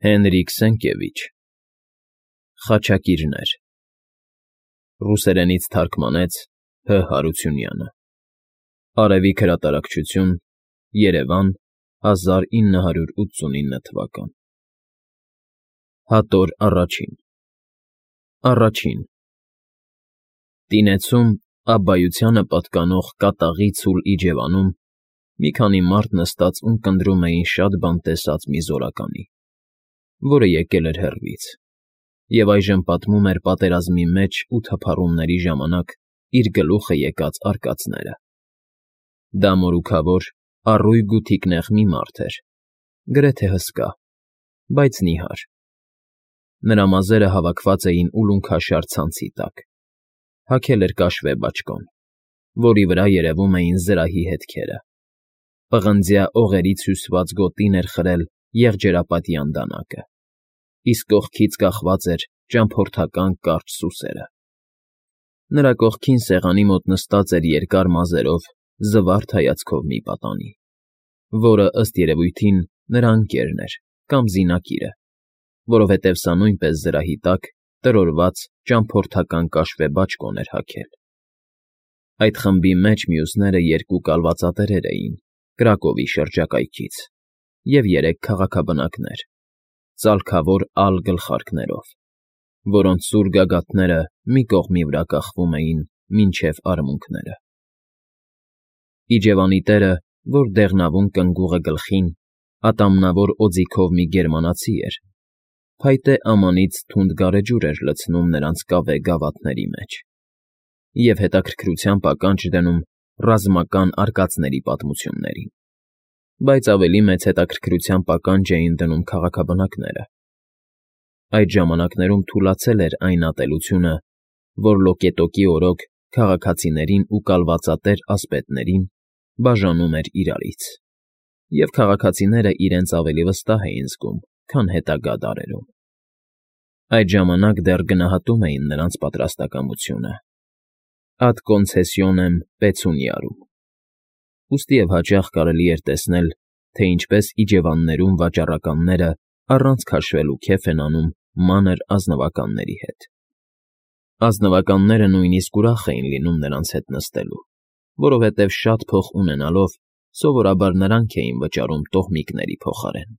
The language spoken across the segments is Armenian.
Հենրիկ Սենկևիչ Խաչակիրներ Ռուսերենից թարգմանեց Հ. Հարությունյանը Արևիկ հրատարակչություն Երևան 1989 թվական Հատոր Առաջին Տինեցում Աբբայությանը պատկանող կատաղի ցուլ իջևանում մի քանի մարդ նստած ունկնդրում էին շատ բան տեսած մի զորականի, որը եկել էր հեռվից, և այժմ պատմում էր պատերազմի մեջ ու թափառումների ժամանակ իր գլուխը եկած արկածները։ Դա մորուքավոր, առույգ ու թիկնեղ մի մարդ էր, գրեթե հսկա, բայց նիհար։ Նրա մազերը հավաքված էին ուլունքաշար ցանցի տակ, հագել էր կաշվե բաճկոն, որի վրա երևում էին զրահի հետքերը, պղնձյա օղերից հյուսված գոտին էր խրել եղջերապատյան դանակը, իսկ կողքից կախված էր ճամփորդական կարճ սուսերը։ Նրա կողքին սեղանի մոտ նստած էր երկար մազերով, զվարթ հայացքով մի պատանի, որը, ըստ երևույթին, նրա ընկերն էր կամ զինակիրը, որովհետև սա նույնպես զրահի տակ տրորված ճամփորդական կաշվե բաճկոն էր հագել։ Այդ խմբի մեջ մյուսները երկու կալվածատերեր էին Կրակովի շրջակայքից և 3 քաղաքաբնակներ, ծալքավոր ալ գլխարկներով, որոնց սուր գագաթները մի կողմի վրա կախվում էին մինչև արմունկները։ Իջևանի տերը, որ դեղնավուն կնգուղը գլխին, ատամնավոր օձիքով մի գերմանացի էր, փայտե ամանից թունդ գարեջուր էր լցնում նրանց կավե գավաթների մեջ և հետաքրքրությամբ ականջ դնում ռազմական արկածների պատմություններին, բայց ավելի մեծ հետաքրքրությամբ ականջ էին դնում քաղաքաբնակները։ Այդ ժամանակներում թուլացել էր այն ատելությունը, որ լոկետոկի օրոք քաղաքացիներին ու կալվածատեր ասպետներին բաժանում էր իրարից, և քաղաքացիները իրենց ավելի վստահ էին զգում, քան հետագա դարերում։ Այդ ժամանակ դեռ գնահատում էին նրանց պատրաստակամությունը ad concessionem pecuniarum, ուստի և հաճախ կարելի էր տեսնել, թե ինչպես իջևաններում վաճառականները առանց քաշվելու քեֆ են անում մանր ազնվականների հետ։ Ազնվականները նույնիսկ ուրախ էին լինում նրանց հետ նստելու, որովհետև շատ փող ունենալով սովորաբար նրանք էին վճարում տոհմիկների փոխարեն։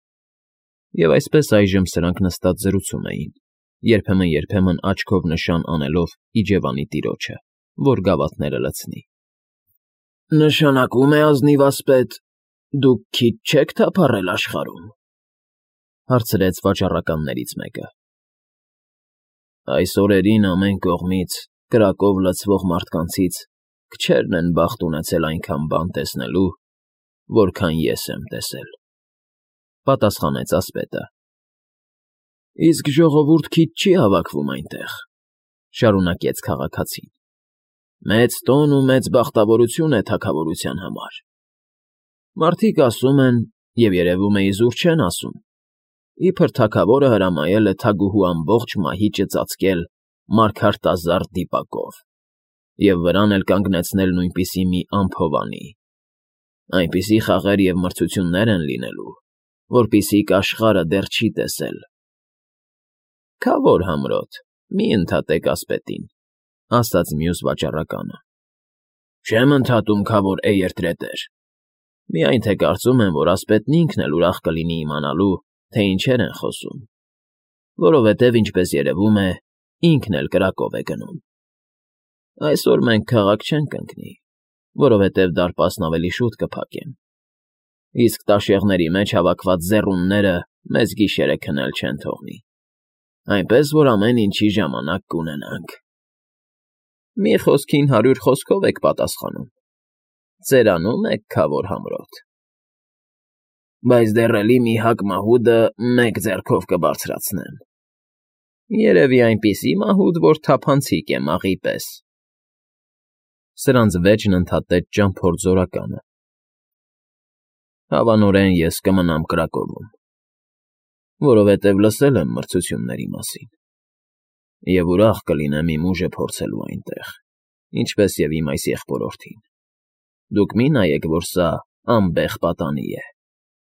Եվ այսպես այժմ սրանք նստած զրուցում էին, երբեմն աչքով նշան անելով իջևանի տիրոջը, որ գավաթները լցնի։ «Նշանակում է ազնիվ ասպետ, դուք քիչ չեք թափառել աշխարհում,֊ հարցրեց վաճառականներից մեկը։ Այս օրերին ամեն կողմից կրակով լցվող մարդկանցից քչերն են բախտ ունեցել այնքան բան տեսնելու, որքան ես եմ տեսել,֊ պատասխանեց ասպետը։ Իսկ ժողովուրդ քիչ չի հավաքվում այնտեղ,֊ շարունակեց քաղաքացին։ Մեծ տոն ու մեծ բախտավորություն է թագավորության համար։ Մարդիկ ասում են, և երևում է իզուր չեն ասում, իբր թագավորը հրամայել է թագուհու ամբողջ մահիճը ծածկել մարգարտազարդ դիպակով և վրան էլ կանգնեցնել նույնպիսի մի անփովանի։ Այնպիսի խաղեր և մրցություններ են լինելու, որպիսի աշխարհը դեռ չի տեսել։ Քավոր համրոտ, մի ընդհատեք ասպետին,֊ ասաց մյուս վաճառականը։ Չեմ ընդհատում, քավոր էերտրետեր, միայն թե կարծում եմ, որ ասպետն ինքն էլ ուրախ կլինի իմանալու, թե ինչեր են խոսում, որովհետև, ինչպես երևում է, ինքն էլ կրակով է գնում։ Այսօր մենք քաղաք չենք ընկնի, որովհետև դարպասն ավելի շուտ կփակեն, իսկ տաշեղների մեջ հավաքված ձեռունները մեզ գիշերը քնել չեն թողնի, այնպես որ ամեն ինչի ժամանակ կունենանք։ Մի խոսքին 100 խոսքով եք պատասխանում, ծերանում եք, քավոր համրոտ։ Բայց դեռ էլի մի հակ մահուդը մեկ ձեռքով կբարձրացնեմ։ Երևի այնպիսի մահուդ, որ թափանցիկ է մաղի պես։ Սրանց վեճն ընդհատեց ճամփորդ զորականը։ Հավանորեն ես կմնամ Կրակովում, որովհետև լսել եմ մրցությունների մասին, և ուրախ կլինեմ իմ ուժը փորձելու այնտեղ, ինչպես և իմ այս եղբորորդին։ Դուք մի նայեք, որ սա անբեղ պատանի է։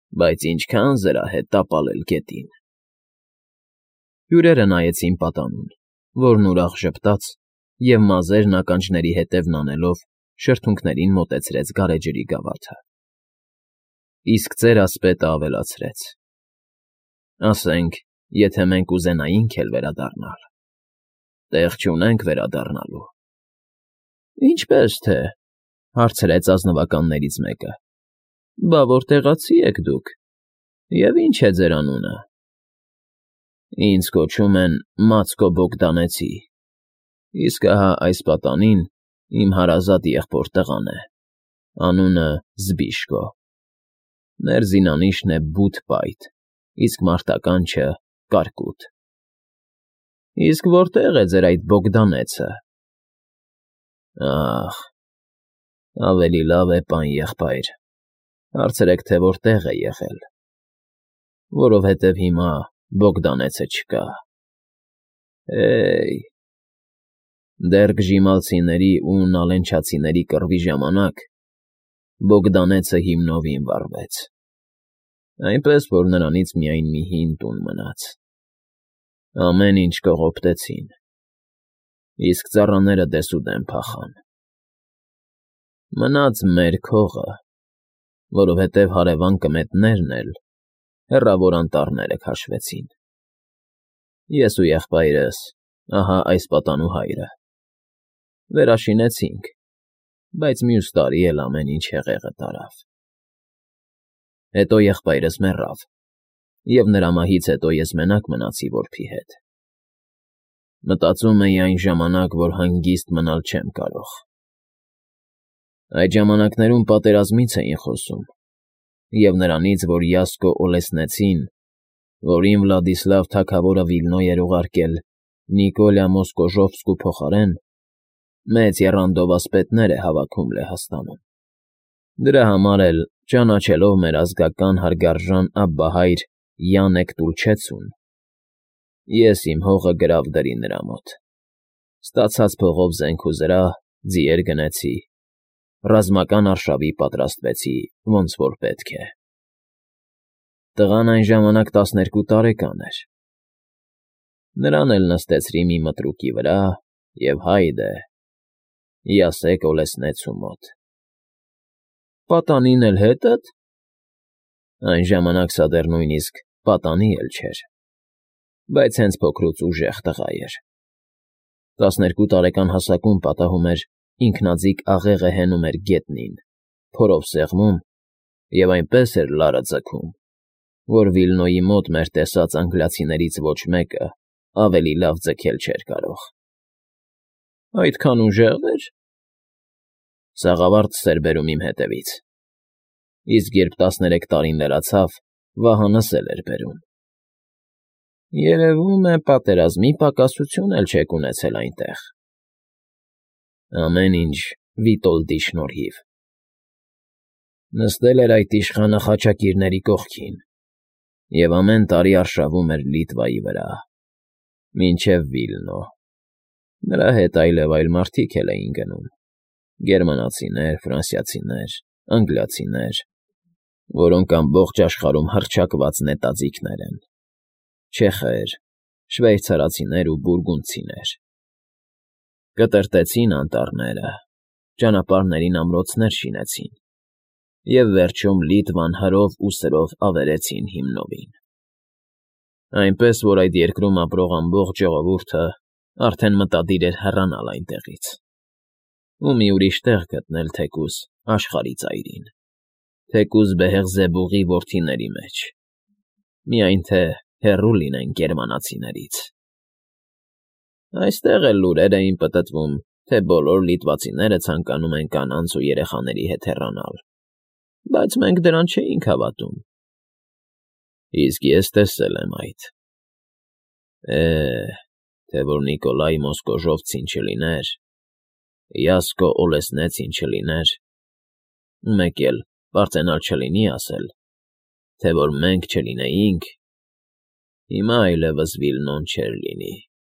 բայց ինչքան զրահ է տապալել գետին։ Հյուրերը նայեցին պատանուն, որն ուրախ ժպտաց և մազերն ականջների ետևն անելով շրթունքներին մոտեցրեց գարեջրի գավաթը։ Իսկ ծեր ասպետը ավելացրեց. ասենք, եթե մենք ուզենայինք էլ վերադառնալ, տեղ չունենք վերադառնալու։ Ինչպե՞ս թե,֊ հարցրեց ազնվականներից մեկը։ Բա որտեղացի եք դուք, և ինչ է ձեր անունը։ Ինձ կոչում են Մացկո Բոգդանեցի, իսկ ահա այս պատանին իմ հարազատ եղբոր տղան է, անունը Զբիշկո։ Մեր զինանիշն է Բութ պայթ, իսկ մարտականչը Կարկուտ։ Իսկ որտե՞ղ է ձեր այդ Բոգդանեցը։ Ա՜խ, ավելի լավ է, պան եղբայր, հարցրեք, թե որտեղ է եղել, որովհետև հիմա Բոգդանեցը չկա։ Հե՜յ, դեռ գժիմալցիների ու նալենչացիների կռվի ժամանակ Բոգդանեցը հիմնովին վառվեց, այնպես որ նրանից միայն մի հին տուն մնաց։ Ամեն ինչ կողոպտեցին, իսկ ծառաները դեսուդեն փախան։ Մնաց մեր քողը, որովհետև հարևան կմետներն էլ հեռավոր անտառները քաշվեցին։ Ես ու եղբայրս, ահա այս պատանու հայրը, վերաշինեցինք, բայց մյուս տարի էլ ամեն ինչ հեղեղը տարավ։ Հետո եղբայրս մեռավ, և նրա մահից հետո ես մենակ մնացի որբի հետ։ Մտածում էի այն ժամանակ, որ հանգիստ մնալ չեմ կարող։ Այդ ժամանակներում պատերազմից էին խոսում, և նրանից, որ Յասկո Օլեսնեցին, որին Վլադիսլավ թագավորը Վիլնո էր ուղարկել Նիկոլա Մոսկոժովսկու փոխարեն, մեծ եռանդով ասպետներ է հավաքում Լեհաստանում։ Դրա համար էլ, ճանաչելով մեր ազգական հարգարժան Աբբահայր Յանեկ Տուլչեցուն, ես իմ հողը գրավ դրի նրա մոտ, ստացած փողով զենք ու զրահ, ձիեր գնեցի, ռազմական արշավի պատրաստվեցի, ոնց որ պետք է։ Տղան այն ժամանակ 12 տարեկան էր։ Նրան էլ նստեցրի մի մտրուկի վրա և հայդե, Յասեք Օլեսնեցու մոտ։ Պատանին էլ հետը՞դ։ Այն ժամանակ սա դեռ նույնիսկ պատանի էլ չէր, բայց հենց փոքրուց ուժեղ տղա էր։ 12 տարեկան հասակում պատահում էր ինքնաձիգ աղեղը հենում էր գետնին, փորով սեղմում և այնպես էր լարը ձգում, որ Վիլնոյի մոտ մեր տեսած անգլիացիներից ոչ մեկը ավելի լավ ձգել չէր կարող։ Այդքան ուժեղ էր։ Սաղավարտս էր բերում իմ հետևից, իսկ երբ 13 տարին լրացավ, վահանս էլ էր բերում։ Երևում է, պատերազմի պակասություն էլ չեք ունեցել այնտեղ։ Ամեն ինչ Վիտոլդի շնորհիվ։ Նստել էր այդ իշխանը խաչակիրների կողքին և ամեն տարի արշավում էր Լիտվայի վրա, մինչև Վիլնո։ Նրա հետ այլ մարդիկ էլ էին գնում. գերմանացիներ, ֆրանսիացիներ, անգլիացիներ, որոնք ամբողջ աշխարհում հռչակված նետաձիգներ են, չեխեր, շվեյցարացիներ ու բուրգունդցիներ։ Կտրտեցին անտառները, ճանապարհներին ամրոցներ շինեցին և վերջում Լիտվան հրով ու սրով ավերեցին հիմնովին։ Այնպես, որ այդ երկրում ապրող ամբողջ ժողովուրդը արդեն մտադիր էր հեռանալ այնտեղից ու մի ուրիշ տեղ գտնել թեկուզ աշխարհի ծայրին, թեկուզ Բեհեղզեբուղի որդիների մեջ, միայն թե հեռու լինեն գերմանացիներից։ Այստեղ էլ լուրեր էին պտտվում, թե բոլոր լիտվացիները ցանկանում են կանանց ու երեխաների հետ հեռանալ, բայց մենք դրան չէինք հավատում։ Իսկ ես տեսել եմ այդ։ Թե որ Նիկոլայ Մոսկոժովցին չլիներ, Յասկո Օլեսնեցին չլիներ, մեկ էլ պարծենալ չլինի ասել, թե որ մենք չլինեինք, հիմա այլևս Վիլնոն չէր լինի։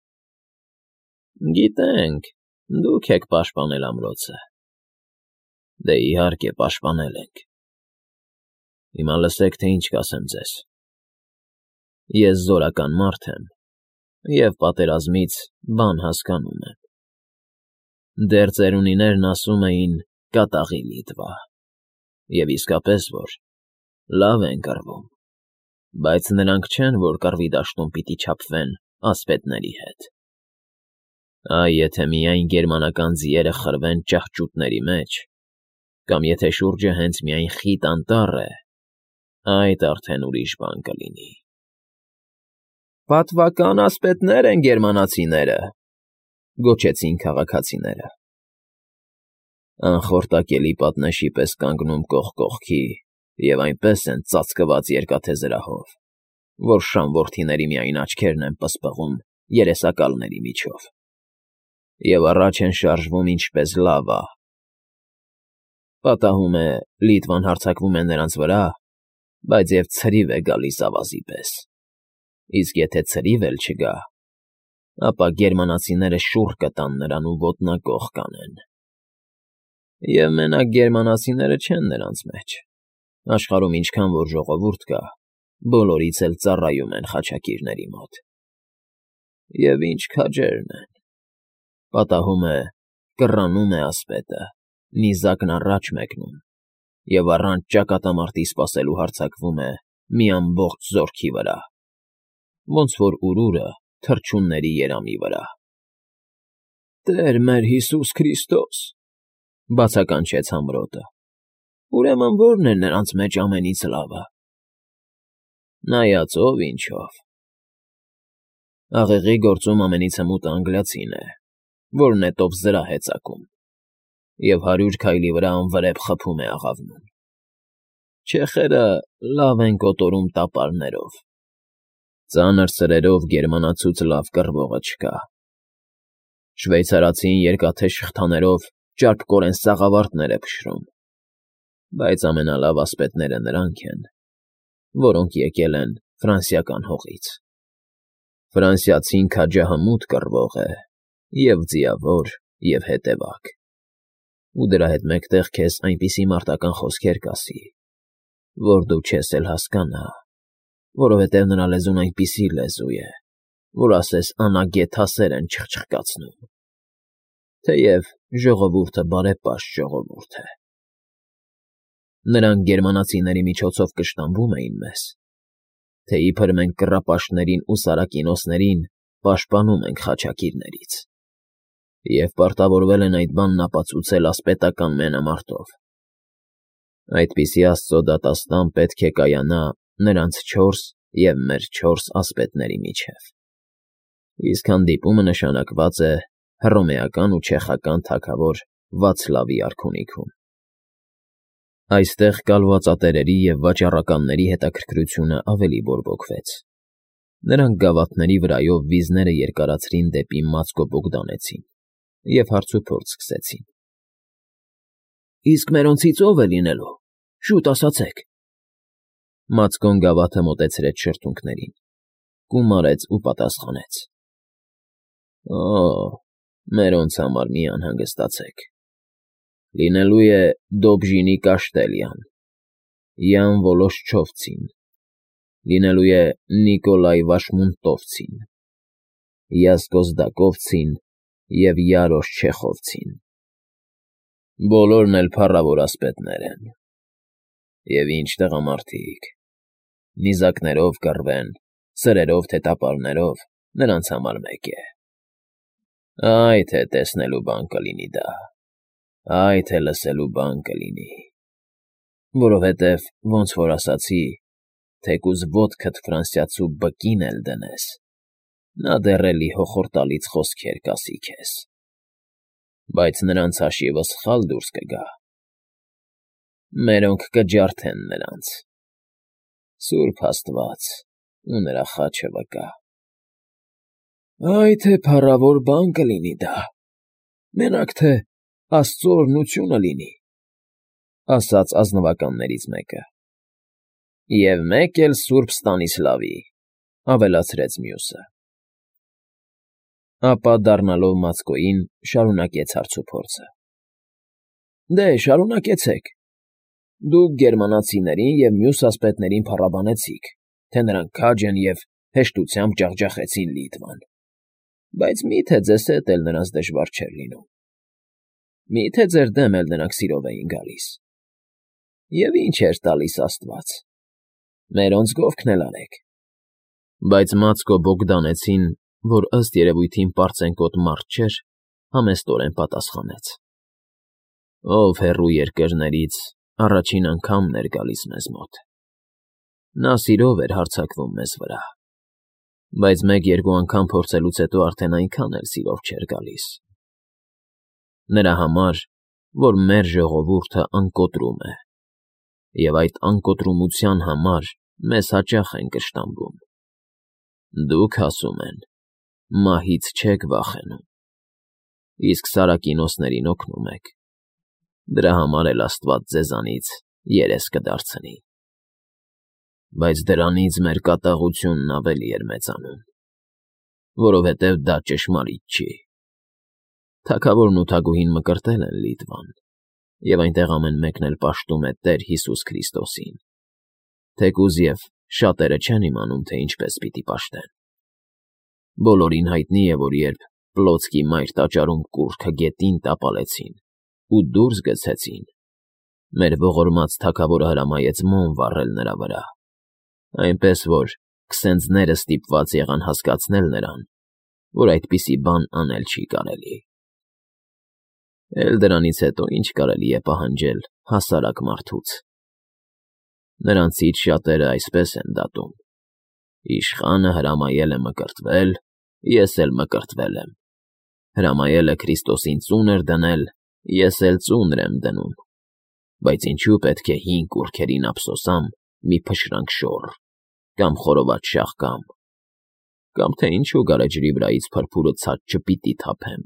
Գիտենք, դուք եք պաշտպանել ամրոցը։ Դե իհարկե պաշտպանել ենք։ Հիմա լսեք, թե ինչ կասեմ ձեզ։ Ես զորական մարդ եմ և պատերազմից բան հասկանում եմ։ Դեռ ծերունիներն ասում էին կատաղի լիտվա, և իսկապես որ լավ են կռվում, բայց նրանք չեն, որ կռվի դաշտում պիտի չափվեն ասպետների հետ։ Այ եթե միայն գերմանական ձիերը խրվեն ճահճուտների մեջ, կամ եթե շուրջը հենց միայն խիտ անտառ է, այդ արդեն ուրիշ բան կլինի։ Պատվական ասպետներ են գերմանացիները, գոչեցին քաղաքացիները։ Անխորտակելի պատնեշի պես կանգնում կողք կողքի և այնպես են ծածկված երկաթե զրահով, որ շան որդիների միայն աչքերն են պսպղում երեսակալների միջով, և առաջ են շարժվում ինչպես լավա։ Պատահում է, Լիտվան հարձակվում է նրանց վրա, բայց և ցրիվ է գալիս ավազի պես, իսկ եթե ցրիվ էլ չգա, ապա գերմանացիները շուռ կտան նրան ու ոտնակոխ կանեն։ Եվ մենակ գերմանացիները չեն նրանց մեջ, աշխարհում ինչքան որ ժողովուրդ կա, բոլորից էլ ծառայում են խաչակիրների մոտ։ Եվ ինչ քաջերն են։ Պատահում է, կռանում է ասպետը, նիզակն առաջ մեկնում, և առանց ճակատամարտի սպասելու հարձակվում է մի ամբողջ զորքի վրա, ոնց որ ուրուրը թռչունների երամի վրա։ Տեր մեր Հիսուս Քրիստոս, բացականչեց Համրոտը, ուրեմն ո՞րն է նրանց մեջ ամենից լավը։ Նայած ով ինչով։ Աղեղի գործում ամենից հմուտը անգլիացին է, որ նետով զրահ է ծակում, և 100 քայլի վրա անվրեպ խփում է աղավնում։ Չեխերը լավ են կոտորում տապարներով։ Ծանր սրերով գերմանացուց լավ կռվողը չկա։ Շվեյցարացին երկաթե շղթաներով ճարպկորեն սաղավարտներ է փշրում, բայց ամենալավ ասպետները նրանք են, որոնք եկել են ֆրանսիական հողից։ Ֆրանսիացին քաջահմուտ կռվող է, և ձիավոր, և հետևակ, ու դրա հետ մեկտեղ քեզ այնպիսի մարտական խոսքեր կասի, որ դու չես էլ հասկանա, որովհետև նրա լեզուն այնպիսի լեզու է, որ ասես անագետ հասեր են չխչխկացնում, թեև ժողովուրդը բարեպաշտ ժողովուրդ է։ Նրանք գերմանացիների միջոցով կշտամբում էին մեզ, թե իբր մենք կռապաշտներին ու սարակինոսներին պաշտպանում ենք խաչակիրներից, և պարտավորվել են այդ բանն ապացուցել ասպետական մենամարտով։ Այդպիսի աստծո դատաստան պետք է կայանա նրանց 4 և մեր 4 ասպետների միջև, իսկ հանդիպումը նշանակված է հռոմեական ու չեխական թագավոր Վացլավի արքունիքում։ Այստեղ կալվածատերերի և վաճառականների հետաքրքրությունը ավելի բորբոքվեց։ Նրանք գավաթների վրայով վիզները երկարացրին դեպի Մացկո Բոգդանեցին և հարցուփորձ սկսեցին։ Իսկ մերոնցից ո՞վ է լինելու, շուտ ասացեք։ Մացկոն գավաթը մոտեցրեց շրթունքներին, կումարեց ու պատասխանեց. Օ, մերոնց համար մի անհանգստացեք։ Լինելու է Դոբժինի Կաշտելյան, Յան Վոլոշչովցին, լինելու է Նիկոլայ Վաշմունտովցին, Յազգոզդակովցին և Յարոշ Չեխովցին։ Բոլորն էլ փառավոր ասպետներ են։ Եվ ինչ տղամարդիկ, նիզակներով կռվեն, սրերով թե տապարներով, նրանց համար մեկ է։ Այ թե տեսնելու բան կլինի դա, այ թե լսելու բան կլինի, որովհետև, ոնց որ ասացի, թեկուզ ոտքդ ֆրանսիացու բկին էլ դնես, նա դեռ էլի հոխորտալից խոսքեր կասի քեզ, բայց նրանց հաշիվը սխալ դուրս կգա։ Մերոնք կջարդեն նրանց։ Սուրբ Աստված ու նրա խաչը վկա։ Այ թե փառավոր բան կլինի դա, մենակ թե Աստծո օրհնությունը լինի, ասաց ազնվականներից մեկը։ Եվ մեկ էլ Սուրբ Ստանիսլավի, ավելացրեց մյուսը։ Ապա դառնալով Մացկոյին շարունակեց հարցուփորձը. Դե, շարունակեցեք։ Դուք գերմանացիներին և մյուս ասպետներին փառաբանեցիք, թե նրանք քաջ են և հեշտությամբ ջախջախեցին Լիտվան, բայց մի՞թե ձեզ հետ էլ նրանց դժվար չէր լինում. մի՞թե ձեր դեմ էլ նրանք սիրով էին գալիս. և ինչ էր տալիս աստված. մերոնց գովքն էլ արեք։ Բայց Մացկո Բոգդանեցին, որ ըստ երևույթին պարծենկոտ մարդ չէր, համեստորեն պատասխանեց. ով հեռու երկրներից առաջին անգամն էր գալիս մեզ մոտ։ Նա սիրով էր հարձակվում մեզ վրա, բայց մեկ-երկու անգամ փորձելուց հետո արդեն այնքան էլ սիրով չէր գալիս։ Նրա համար, որ մեր ժողովուրդը անկոտրում է, և այդ անկոտրումության համար մեզ հաճախ են կշտամբում։ Դուք, ասում են, մահից չեք վախենում, իսկ սարակինոսներին օգնում եք, դրա համար էլ աստված ձեզանից երես կդարձնի։ Բայց դրանից մեր կատաղությունն ավելի էր մեծանում, որովհետև դա ճշմարիտ չի։ Թագավորն ու թագուհին մկրտել են Լիտվան, և այնտեղ ամեն մեկն էլ պաշտում է Տեր Հիսուս Քրիստոսին, թեկուզ և շատերը չեն իմանում, թե ինչպես պիտի պաշտեն։ Բոլորին հայտնի է, որ երբ Պլոցկի մայր տաճարում կուռքը գետին տապալեցին ու դուրս գցեցին, մեր ողորմած թագավորը հրամայեց մոմ վառել նրա վրա, այնպես որ քսենձները ստիպված եղան հասկացնել նրան, որ այդպիսի բան անել չի կարելի։ Էլ դրանից հետո ինչ կարելի է պահանջել հասարակ մարդուց։ Նրանցից շատերը այսպես են դատում. իշխանը հրամայել է մկրտվել, ես էլ մկրտվել եմ, հրամայել է Քրիստոսին ծունր դնել, ես էլ ծունր եմ դնում, բայց ինչու պետք է հին կուռքերին ափսոսամ մի փշրանք շոռ, կամ խորոված շաղկամ, կամ թե ինչու գարեջրի վրայից փրփուրը ցած չպիտի թափեմ։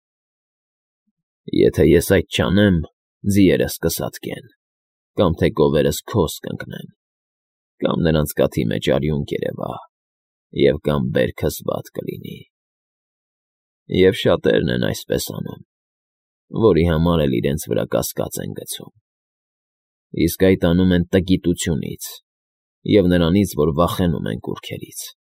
Եթե ես այդ չանեմ, ձիերս կսատկեն, կամ թե գովերս քոս կընկնեն, կամ նրանց կաթի մեջ արյուն կերևա, և կամ բերքս վատ կլինի։ Եվ շատերն են այսպես անում, որի համար էլ իրենց վրա կասկած են գցում։ Իսկ այդ անում են տգիտությունից և նրանից, որ վախենում են կուռքերից։